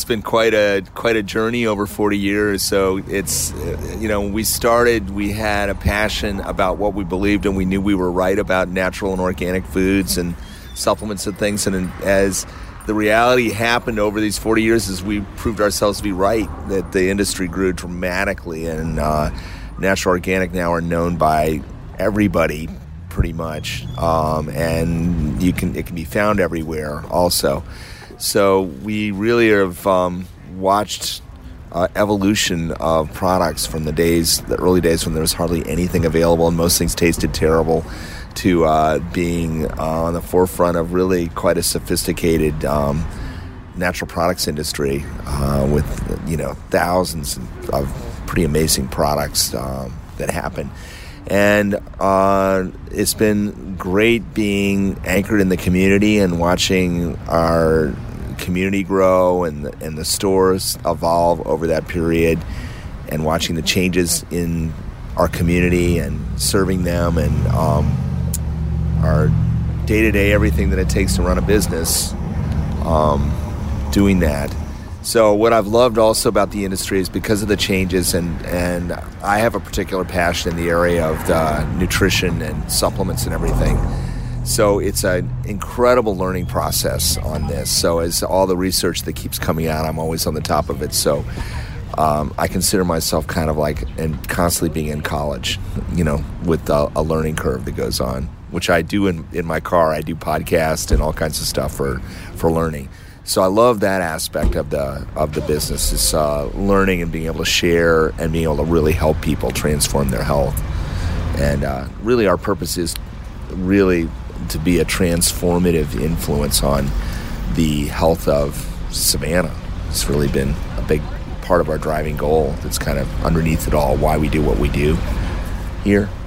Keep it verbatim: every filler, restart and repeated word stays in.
been quite a quite a journey over forty years. So it's, you know, when we started, we had a passion about what we believed, and we knew we were right about natural and organic foods and supplements and things. And as the reality happened over these forty years, as we proved ourselves to be right, that the industry grew dramatically, and uh, natural organic now are known by everybody pretty much, um, and you can it can be found everywhere also. So we really have um, watched uh, evolution of products from the days, the early days when there was hardly anything available and most things tasted terrible, to uh, being uh, on the forefront of really quite a sophisticated um, natural products industry uh, with, you know, thousands of pretty amazing products um, that happen. And uh, it's been great being anchored in the community and watching our community grow and the, and the stores evolve over that period, and watching the changes in our community and serving them, and um, our day-to-day, everything that it takes to run a business, um, doing that. So what I've loved also about the industry is because of the changes, and, and I have a particular passion in the area of the nutrition and supplements and everything. So it's an incredible learning process on this. So as all the research that keeps coming out, I'm always on the top of it. So um, I consider myself kind of like and constantly being in college, you know, with a, a learning curve that goes on, which I do in, in my car. I do podcasts and all kinds of stuff for, for learning. So I love that aspect of the of the business, is uh, learning and being able to share and being able to really help people transform their health. And uh, really our purpose is really to be a transformative influence on the health of Savannah. It's really been a big part of our driving goal that's kind of underneath it all, why we do what we do here.